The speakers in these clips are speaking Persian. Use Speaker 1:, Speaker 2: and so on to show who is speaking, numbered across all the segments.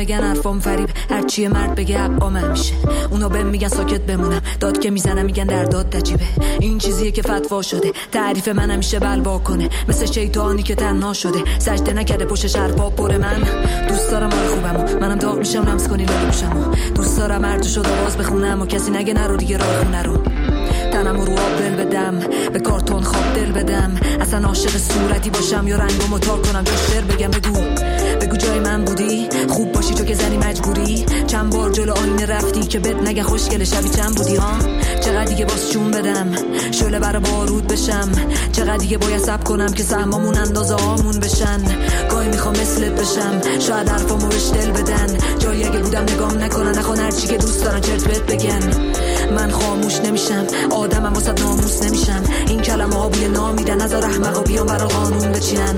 Speaker 1: بگن حرفام فریب، هرچی مرد بگه حقا من میشه. اونا بهم میگن ساکت بمونم، داد که میزنم میگن در داد عجیبه. این چیزیه که فتوا شده، تعریف من همیشه بلوا کنه، مثل شیطانی که تنها شده، سجده نکرده پشتش حرفا پر. من دوست دارم حال خوبمو، منم داغ میشم لمس کنی لبوشمو. دوست دارم هر جو شد آواز بخونم و کسی نگه نرو دیگه راه خونه رو. تنمو رو آب دل بدم، به کارتون خواب دل بدم، اصلا عاشق صورتی باشم یا رنگمو تار کنم تو شعر بگم. بگو جای من بودی، خوب باشی تو که زنی مجبوری. چند بار جلو آینه رفتی که بد نگه خوشگل شبی چند بودی ها. چقدر دیگه باز جون بدم، شعله برا بارود بشم. چقدر دیگه باید صبر کنم که سهمامون اندازه هامون بشن. گاهی میخوام مثلت بشم، شاید حرفامو بهش دل بدن. جایی اگه بودم نگام نکنن، نخوان هرچی که دوست دارن چرت بهت بگن. من خاموش نمیشم، آدمم واسه ناموس نمیشم. این کلمه ها بوی نامیدن، نذار احمقا بیان برا قانون بچینن.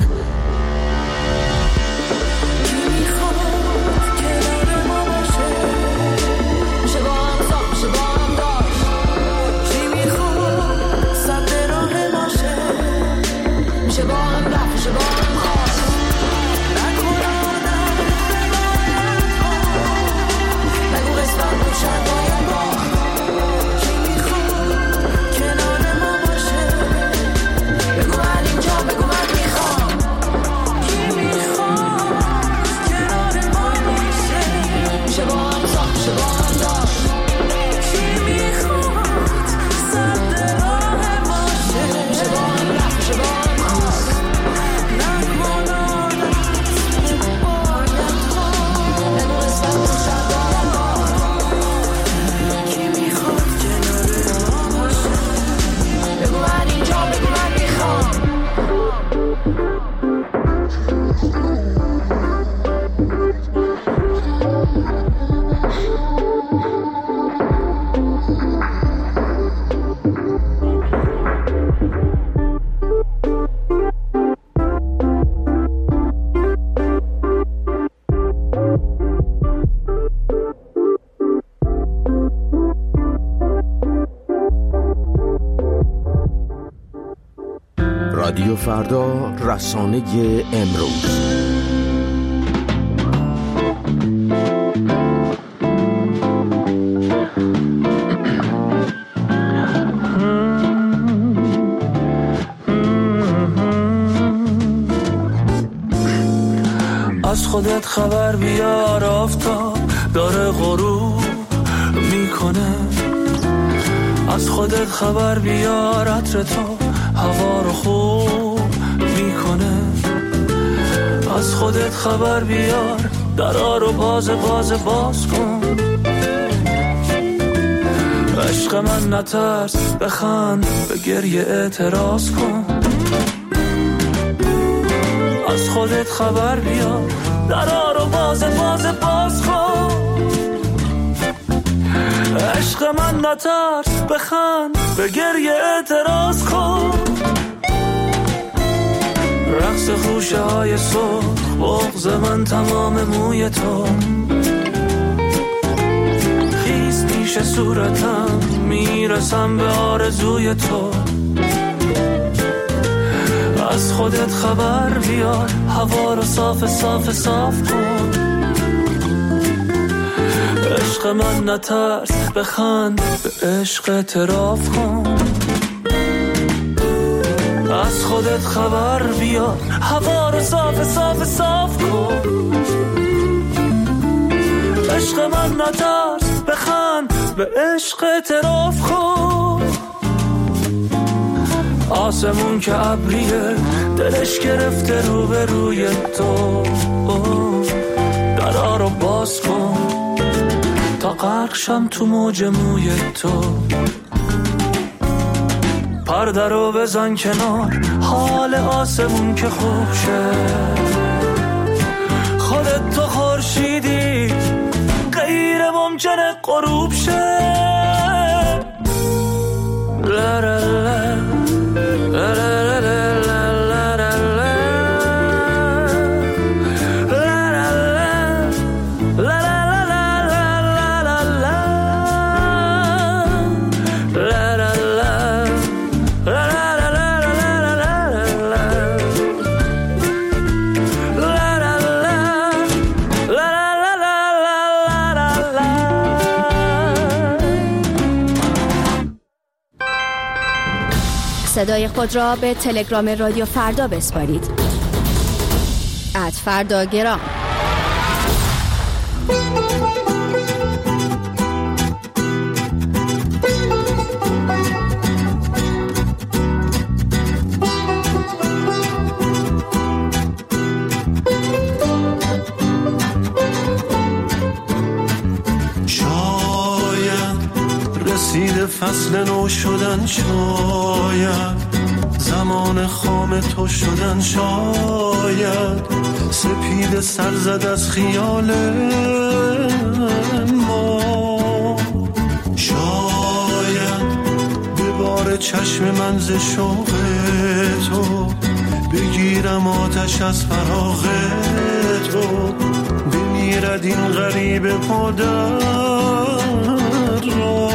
Speaker 2: رادیو فردا، رسانه امروز.
Speaker 3: از خودت خبر بیار، آفتاب داره غروب میکنه. از خودت خبر بیار، عطر تو هوا رو خوب میکنه. از خودت خبر بیار، درا رو باز کن. عشق من نترس، بخند، به گریه اعتراض کن. از خودت خبر بیار، درا رو باز کن. عشق من نترس، بخند، به گریه اعتراض کن. رقص خوشه های صبح، بغض من تمام موی تو. خیز پیش صورتم، میرسم به آرزوی تو. از خودت خبر بیار، هوا رو صاف کن. عشق من نترس، بخند، به عشق اعتراف کن. از خودت خبر بیار، هوا رو صاف کن. عشق من نترس، بخند، به عشق اعتراف کن. آسمون که ابریه، دلش گرفته روبروی تو. درا رو باز کن تا غرق شم تو موج موی تو. پرده رو بزن کنار، حال آسمون که خوب شه. خودت تو خورشیدی، غیر ممکنه غروب شه. لا لا لا لا لا لا
Speaker 4: صدای خود را به تلگرام رادیو فردا بسپارید. @فرداگرام.
Speaker 5: فصل نو شدن، شاید زمان خام تو شدن، شاید سپید سر زد از خیال ما، شاید به بار چشم من ز شوق تو بگیرم آتش از فراق تو، بمیرد این غریب پادر را.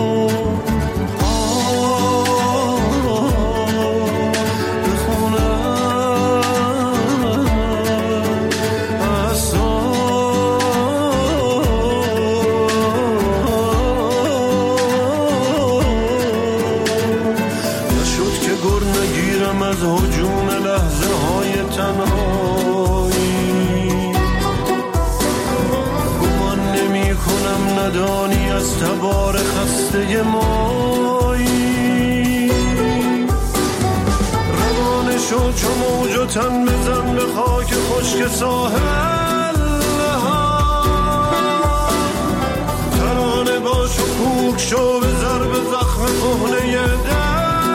Speaker 5: ندانی از تبار خسته مایی، روانه شو چو موج و تن بزن به خاک خشک ساحل ها، ترانه باش و کوک شو به ضرب زخم کهنه دل.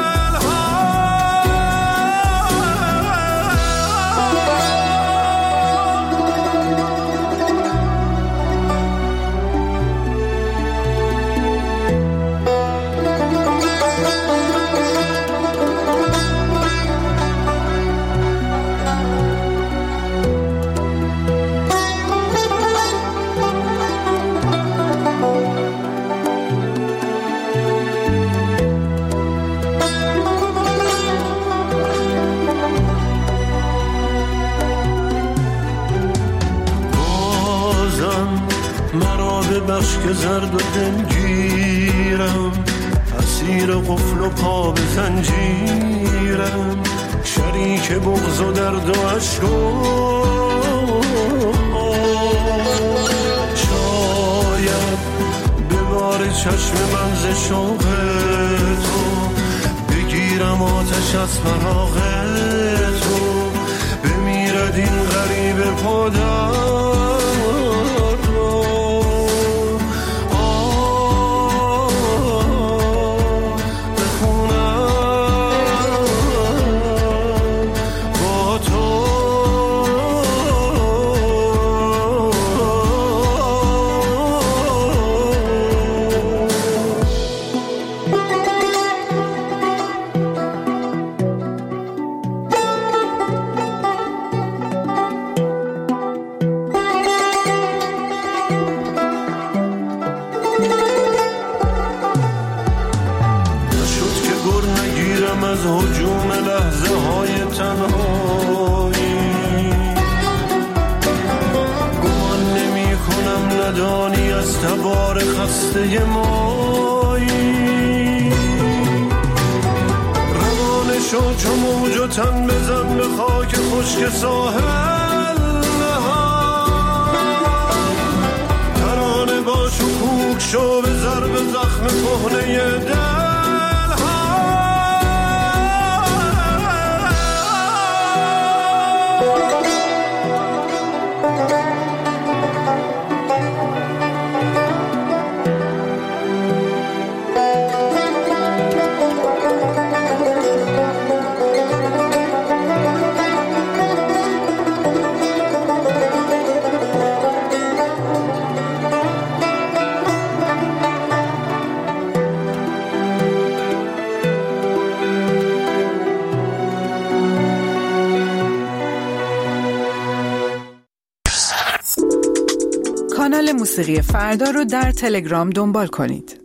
Speaker 5: که زرد و دلگیرم، اسیر قفل و پا به زنجیرم، شریک بغض و درد و عشق و شاید به بار چشم من ز شوق تو بگیرم آتش از فراق تو، بمیرد این غریب پادر. تبار خسته مایی، روانه شو چو موج و تن بزن به خاک خشک ساحل ها، ترانه باش و کوک شو به ضرب زخم کهنه دل.
Speaker 6: کانال موسیقی فردا رو در تلگرام دنبال کنید.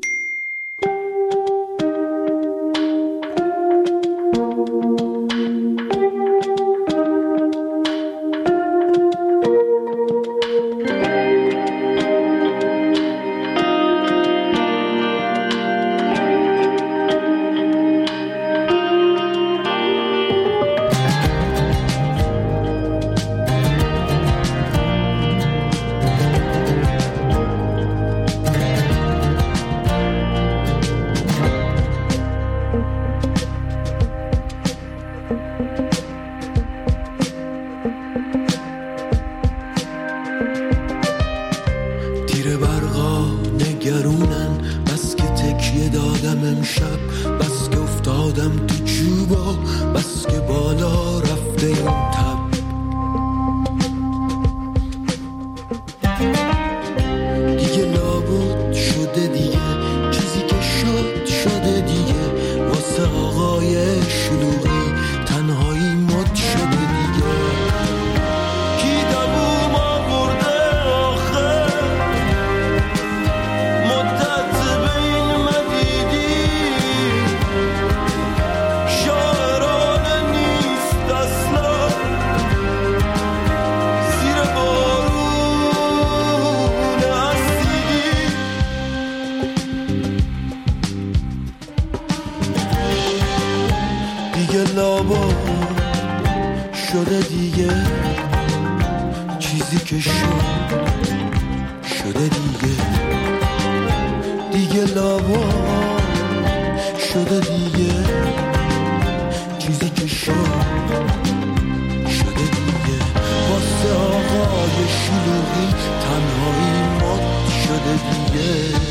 Speaker 7: دیگه چیزی که شده دیگه لابا شده دیگه چیزی که شده دیگه واسه آقای شلوغی تنهایی مات شده دیگه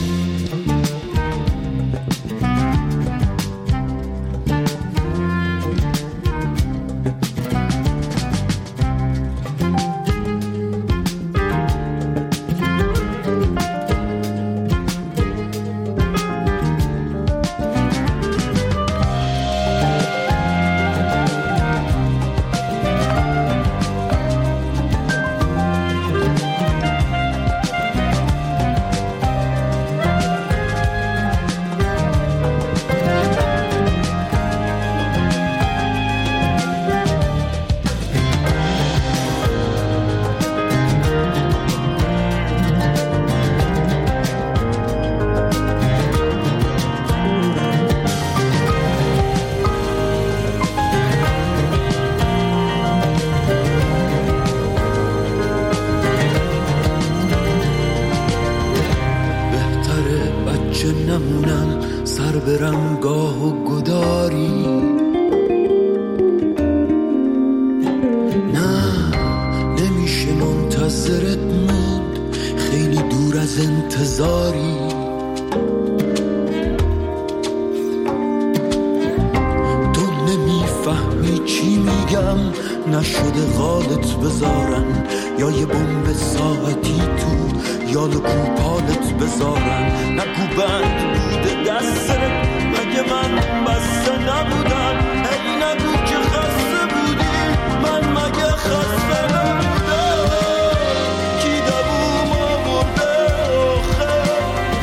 Speaker 7: نشده غالت بذارن یا یه بمب ساعتی تو یالو کوپالت بذارن نگو بند بوده دستت مگه من بسته نبودم ای نگو که خسته بودی من مگه خسته نبودم کی دووم آورده آخر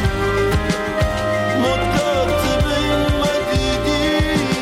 Speaker 7: مدت بین مدیدی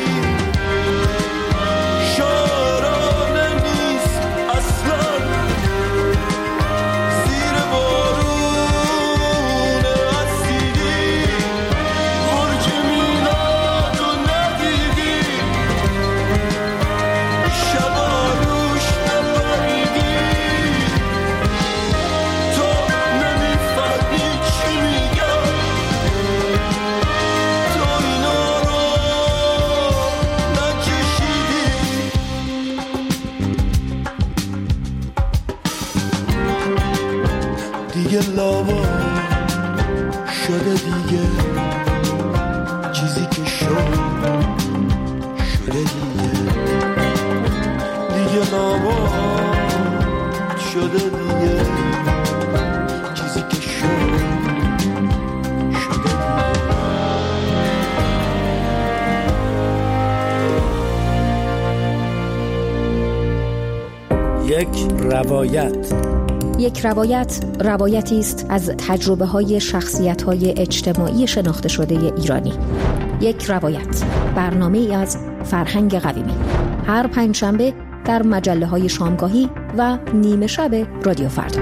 Speaker 7: لابا شده دیگه چیزی که شده دیگه لابا شده دیگه چیزی که شده
Speaker 8: یک روایت روایتی است از تجربه‌های شخصیت‌های اجتماعی شناخته شده ایرانی. یک روایت، برنامه‌ای از فرهنگ قویمی. هر پنجشنبه در مجله‌های شامگاهی و نیمه شب رادیو فردا.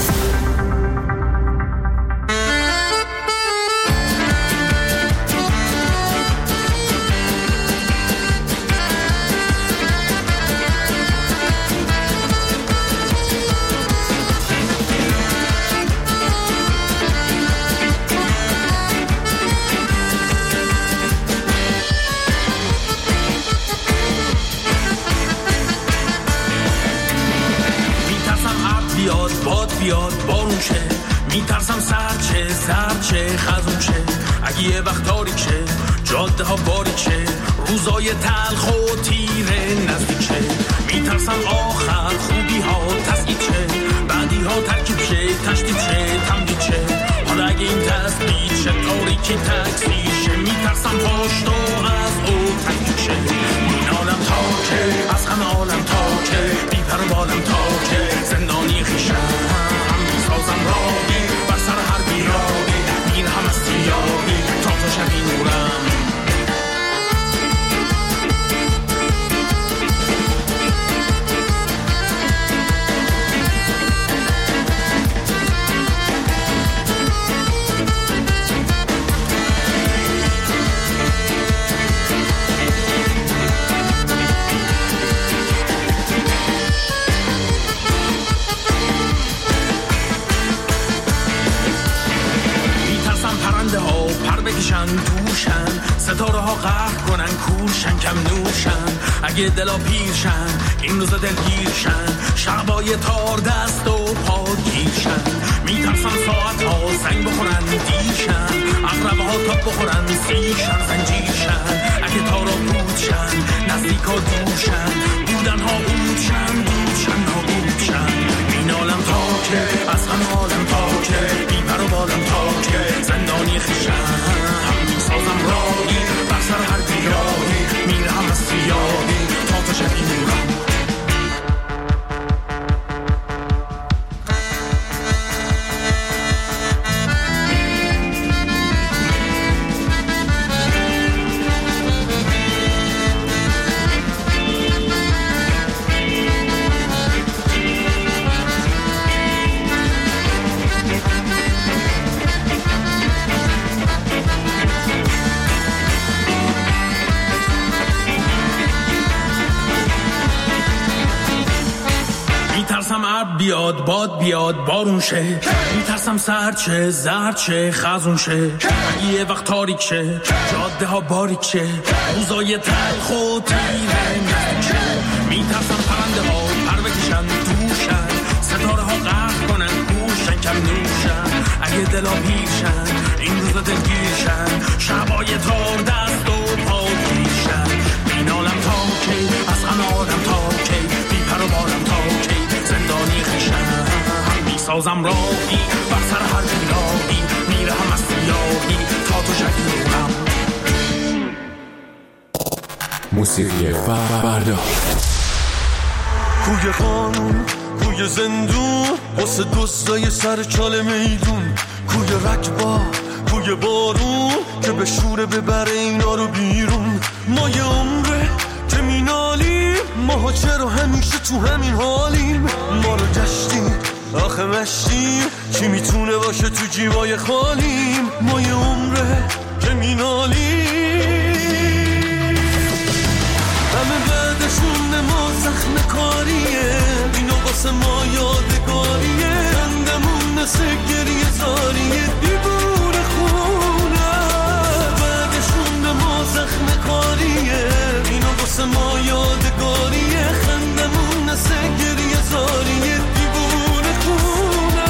Speaker 3: بیاد بارون شه میترسم سرد شه خزون شه اگه یه وقت تاریک شه جاده ها باریک شه روزای تلخ و تیره نزدیک شه میترسم آخر خوبی ها تسکید شه بعدی ها ترکیب شه تشدید شه تمدید شه حالا اگه این تسبید شه تاریکی تکثیر شه میترسم پاشت و از او تکیب شه این عالم تاکه از همه عالم تاکه بیپر و بالم تاکه زندانی خیشم سازم راهی بر سر هر بیراهی این هم از سیاهی تا تو شبی نورم بکشن توشن، ستاره ها قهر کنن کورشن کم نوشن. اگه دلا پیرشن این روزا دلگیرشن، شعبای تار دست و پا گیرشن. میترسن ساعت ها زنگ بخورن دیرشن، اقربه ها تاب بخورن سیشن زنجیرشن. اگه تارا بودشن نزدیک ها دورشن، بودن ها بودشن بودشن ها بودشن. مینالم تا که از غم حالم تا که بی پر و بالم تا که زندانی خیشم. هم میسازم راهی بر سر هر بیراهی، میرم از سیاهی تا تو شبی نورم. میترسم عرب بیاد باد بیاد بارون شه، میترسم سرد شه زرد شه خزون شه. اگه یه وقت تاریک شه جاده ها باریک شه، روزای تلخ و تیره نزدیک شه. میترسم پرنده ها پر بکشن توشن، ستاره ها قهر کنن کوشن کم نوشن. اگه دلا پیرشن این روزا دلگیرشن، شبای تار دست و پا گیرشن. مینالم تا کی از غم آدم تا کی، بی پر و بالم تا کی زندانی خیشم. میسازم راهی بر سر هر بیراهی، میرم از سیاهی تا تو شبی نورم.
Speaker 2: موسیقی فردا.
Speaker 5: کوی قانون کوی زندون، واسه دوستای سر چال میدون. کوی رکبا کوی بارون که به شوره ببره اینا رو بیرون. ما یه عمره که مینالیم، ماها چرا همیشه تو همین حالیم. ما رو گشتیم آخه مشتیم، کی میتونه باشه تو جیبای خالیم. ما یه عمره که مینالیم، همه بعدشون ما زخم کاریه. اینو واسه ما یادگاریه، خندمون مثل گریه زاریه دیوونه خونه. بعدشون ما زخم کاریه، اینو واسه ما یادگاریه، خندمون مثل گریه زاریه دیوونه خونه.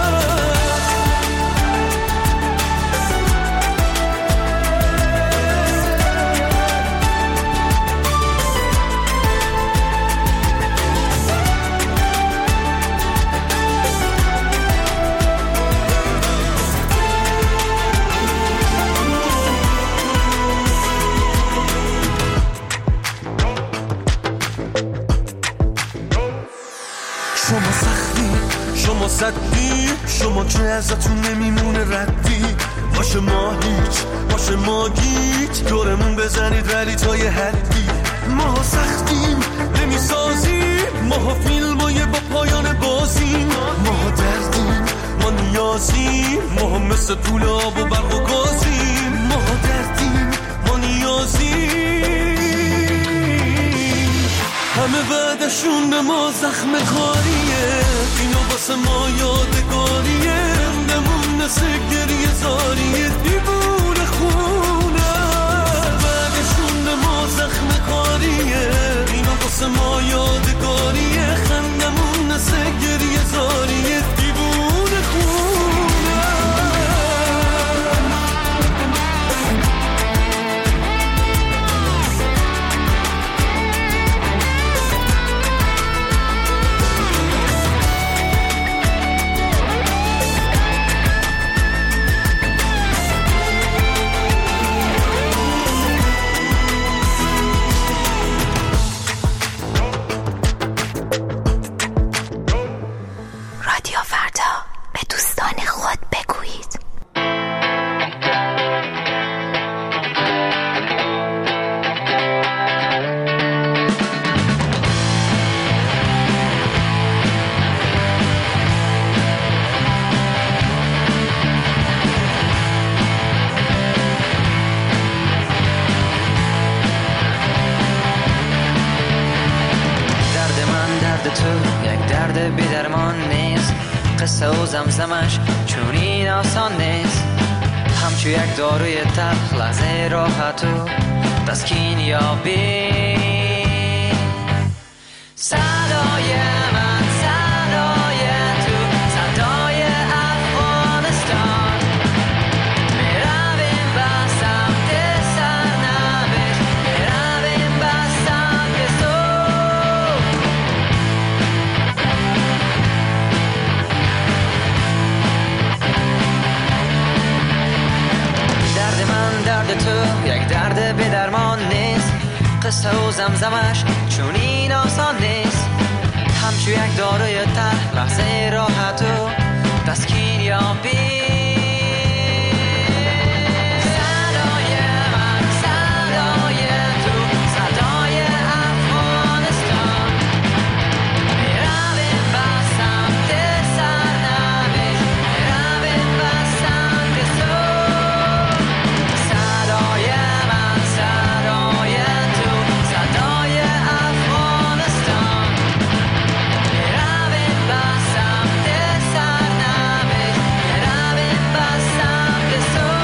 Speaker 5: شما سختی شما صدی، شما که ازتون نمیمونه ردی. باشه ما هیچ باشه ما گیج، دورمون بزنید ولی تا یه حدی. ما سختیم نمیسازیم، ما فیلمای با پایان بازیم. ما دردیم ما نیازیم، ما مثل طول آب و برق و گازیم. ما دردیم ما نیازیم، همه بعدشون به ما زخم کاریه. اینو واسه ما یادگاریه، خندمون مثل گریه زاریه دیوونه خونه. بعدشون به ما زخم کاریه، اینو واسه ما یادگاریه، خندمون مثل گریه زاریه دیوونه خونه.
Speaker 9: قصه و زمزمش چون این آسان نیست. همچو یک داروی تلخ لحظه راحت و تسکین یابی. صدای من صدای تو صدای افغانستان، میرویم به سمت سرنوشت، میرویم به سمت صلح. درد من درد تو یک درد به درمان نیست، قصه و زمزمش چون این آسان نیست. همچو یک داروی تلخ لحظه راحت و تسکین یابی. صدای من صدای تو صدای افغانستان، میرویم به سمت سرنوشت، میرویم به سمت صلح. صدای من صدای تو صدای افغانستان، میرویم به سمت سرنوشت، میرویم به سمت صلح.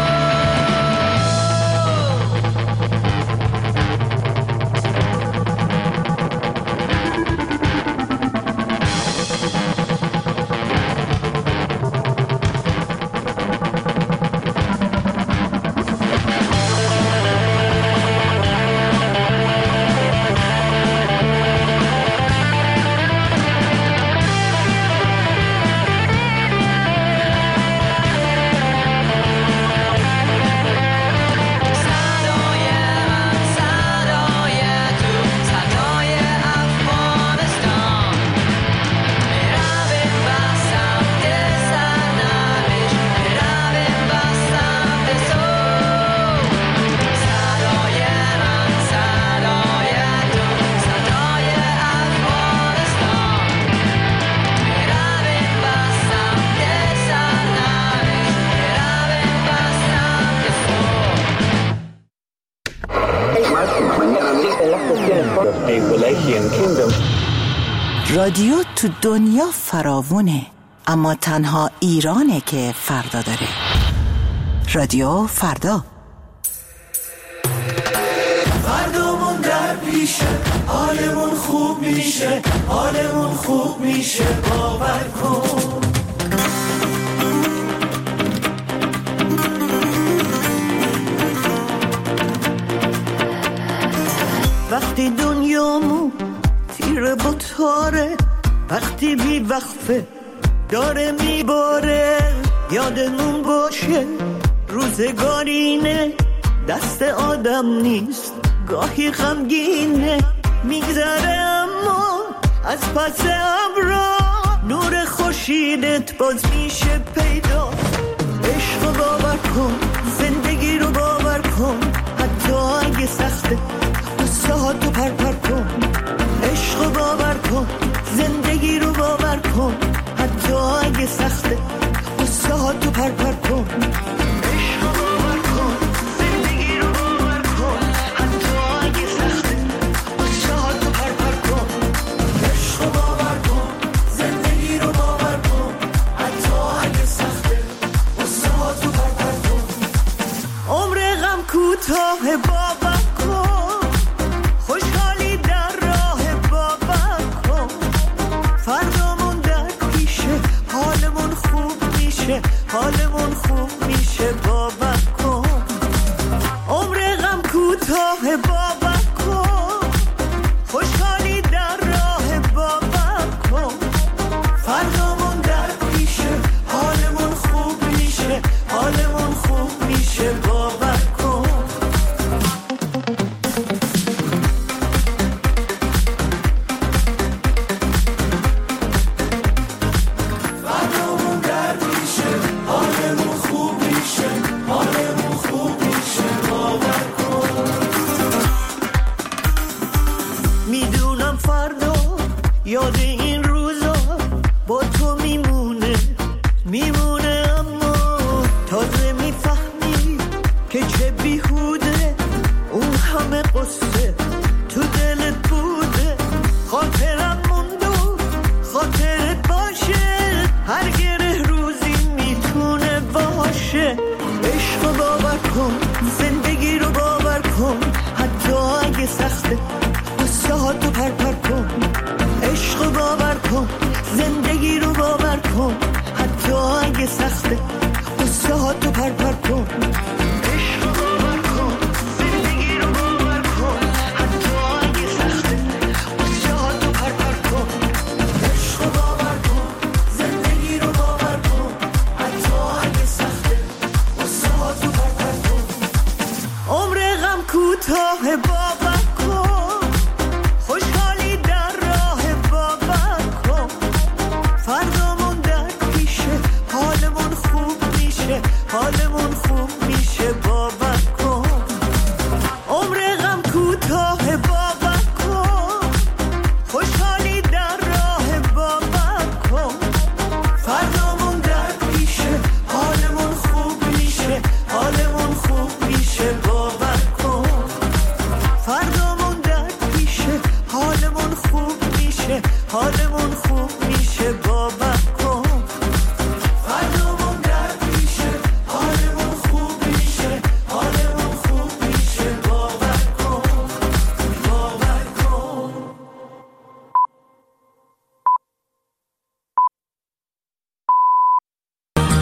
Speaker 10: رادیو تو دنیا فراوونه، اما تنها ایرانه که فردا داره. رادیو فردا.
Speaker 5: فردامون در پیشه، حالمون خوب میشه، حالمون خوب میشه، باور کن. وقتی دنیامون تیره با تاره، وقتی بی وقفه داره میباره، یادمون باشه روزگارینه، دست آدم نیست، گاهی غمگینه، میگذره اما از پس ابرا نور خورشیدت باز میشه پیدا. عشق رو باور کن، زندگی رو باور کن، حتی اگه سخته قصه ها تو پر کن. عشق رو باور کن، زندگی رو باور کن، حتی اگه سخته قصه ها تو پر کن. عشق رو باور کن، زندگی رو باور کن، حتی اگه سخته قصه ها تو پر کن. عشق رو باور کن، زندگی رو باور کن، حتی اگه سخته قصه ها تو پر کن. عمر غم کوتاه باور کن، خوشحالی در راه باور کن. فردامون در پیشه، حالمون خوب میشه، حالمون خوب میشه، باور کن. عمر غم کوتاه باور کن، خوشحالی در راه باور کن. فردامون در پیشه، حالمون خوب میشه، حالمون خوب میشه، باور کن. فردامون در پیشه، حالمون خوب میشه.
Speaker 11: رفته قصه ها تو پر پر کن